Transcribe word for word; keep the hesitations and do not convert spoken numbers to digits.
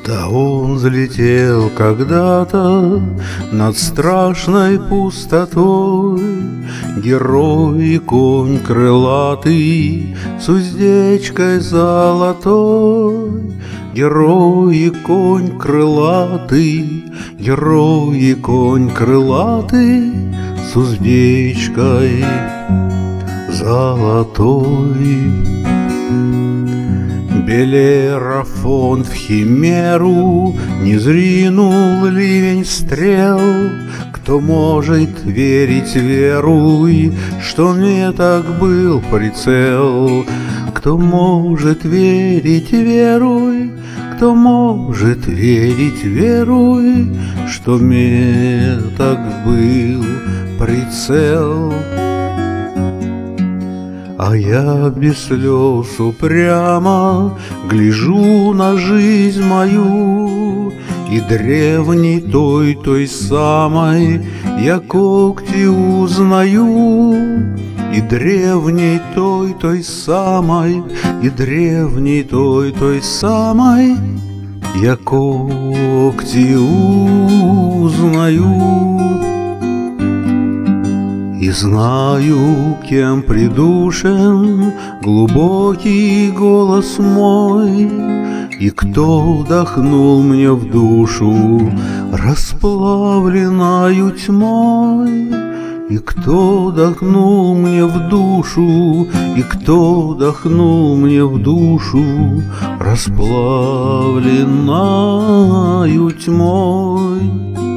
Да он взлетел когда-то над страшной пустотой, герой и конь крылатый с уздечкой золотой. Герой и конь крылатый, герой и конь крылатый с уздечкой золотой. Белерафон в химеру не зринул ливень стрел. Кто может верить, веруй, что не так был прицел. Кто может верить, веруй, кто может верить, веруй, что не так был прицел. А я без слез упрямо гляжу на жизнь мою, и древней той, той самой я когти узнаю. И древней той, той самой, и древней той, той самой я когти узнаю. И знаю, кем придушен глубокий голос мой, и кто вдохнул мне в душу расплавленную тьмой. И кто вдохнул мне в душу, и кто вдохнул мне в душу расплавленную тьмой.